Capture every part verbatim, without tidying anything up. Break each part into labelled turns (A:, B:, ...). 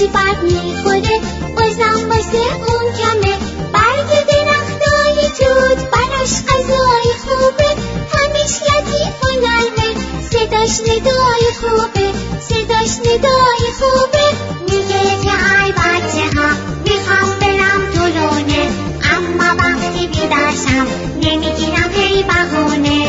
A: هرچی بد میخوره بازم واسه اون کمه. برگ درختای توت براش غذای خوبه، همیش لطیف و نرمه، صداش ندای خوبه، صداش ندای خوبه. میگه که ای بچه ها میخوام برم تو رونه، اما وقتی بیدرشم نمیگیرم هی بهونه.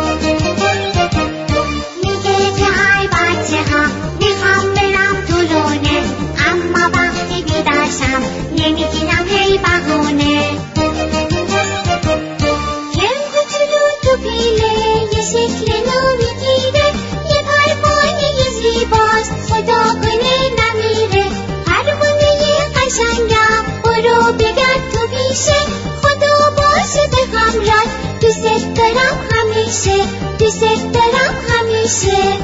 A: میگه که ای بچه ها میخوام برم تو رونه، اما وقتی بیدرشم نمیگیرم هی بهونه. کرم کوچولو تو پیله یه شکل نو میگیره، یه پروانه زیباست خدا کنه نمیره. پروانه قشنگم برو بگرد تو پیشه، خدا باشه به همراه، دوست دارم همیشه، دوست دارم همیشه.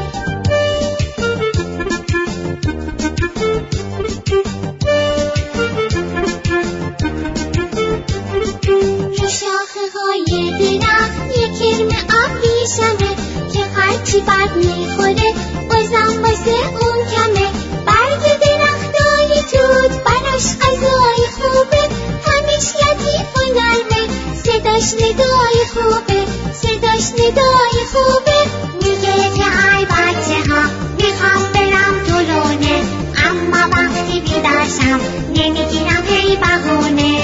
A: رو شاخه های درخت یه کرم ابریشمه که هرچی بد میخوره بازم واسه اون کمه. برگ درختای توت براش غذای خوبه، همیش لطیف و نرمه، صداش ندای خوبه، صداش ندای خوبه. میگه که ای بچه ها میخوام برم تو رونه، اما وقتی بیدرشم نمیگیرم هی بهونه.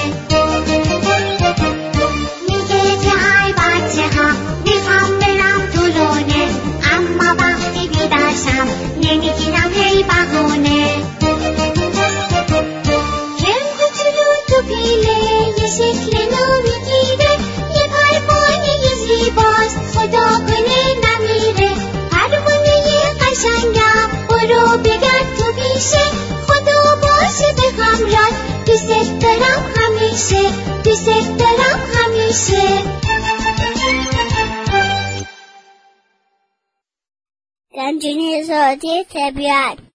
A: میگه که ای بچه ها میخوام برم تو رونه، اما وقتی بیدرشم نمیگیرم هی بهونه. کرم کوچولو تو پیله یه شکل نو میگیره، یه پروانه زیباست خدا کنه نمیره. پروانه قشنگم برو بگرد تو پیشه، خدا باشه به همراه، دوست دارم همیشه، دوست دارم همیشه.
B: گنجینه زادی طبیعت.